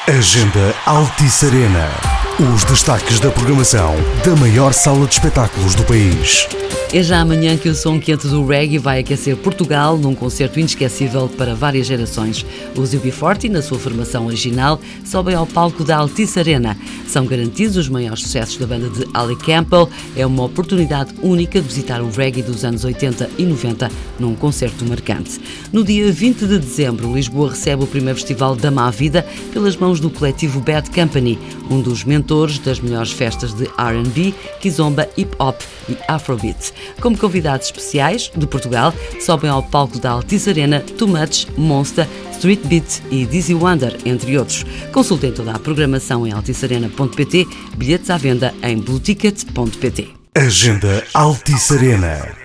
Agenda Altice Arena. Os destaques da programação da maior sala de espetáculos do país. É já amanhã que o som quente do reggae vai aquecer Portugal num concerto inesquecível para várias gerações. Os UB40, na sua formação original, sobem ao palco da Altice Arena. São garantidos os maiores sucessos da banda de Ali Campbell. É uma oportunidade única de visitar o reggae dos anos 80 e 90 num concerto marcante. No dia 20 de dezembro, Lisboa recebe o primeiro festival da Má Vida pelas mãos do coletivo Bad Company, um dos mentores das melhores festas de R&B, kizomba, hip-hop e afrobeat. Como convidados especiais de Portugal, sobem ao palco da Altice Arena Too Much, Monster, Street Beat e Dizzy Wonder, entre outros. Consultem toda a programação em alticearena.pt, bilhetes à venda em blueticket.pt. Agenda Altice Arena.